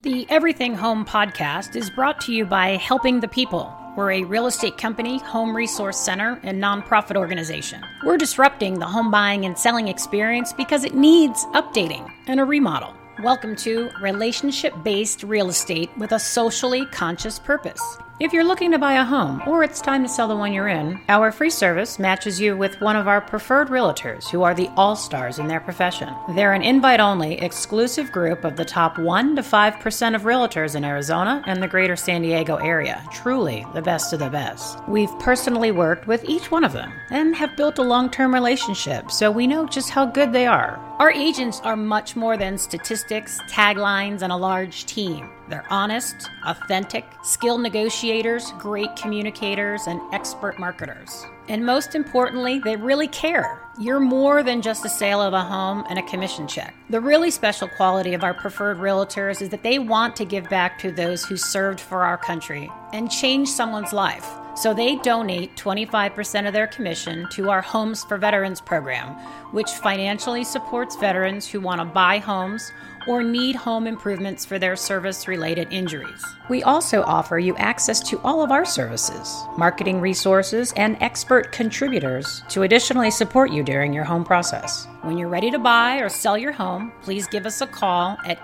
The Everything Home podcast is brought to you by Helping the People. We're a real estate company, home resource center, and nonprofit organization. We're disrupting the home buying and selling experience because it needs updating and a remodel. Welcome to relationship-based real estate with a socially conscious purpose. If you're looking to buy a home or it's time to sell the one you're in, our free service matches you with one of our preferred realtors who are the all-stars in their profession. They're an invite-only, exclusive group of the top 1 to 5% of realtors in Arizona and the greater San Diego area. Truly the best of the best. We've personally worked with each one of them and have built a long-term relationship, so we know just how good they are. Our agents are much more than statistics, taglines, and a large team. They're honest, authentic, skilled negotiators, great communicators, and expert marketers. And most importantly, they really care. You're more than just a sale of a home and a commission check. The really special quality of our preferred realtors is that they want to give back to those who served for our country and change someone's life. So they donate 25% of their commission to our Homes for Veterans program, which financially supports veterans who want to buy homes or need home improvements for their service-related injuries. We also offer you access to all of our services, marketing resources, and expert contributors to additionally support you during your home process. When you're ready to buy or sell your home, please give us a call at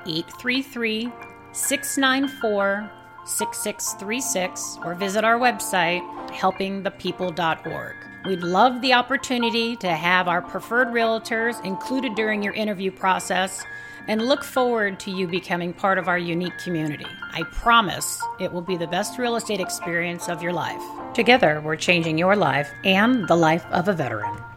833-694-6636 or visit our website, helpingthepeople.org. We'd love the opportunity to have our preferred realtors included during your interview process and look forward to you becoming part of our unique community. I promise it will be the best real estate experience of your life. Together, we're changing your life and the life of a veteran.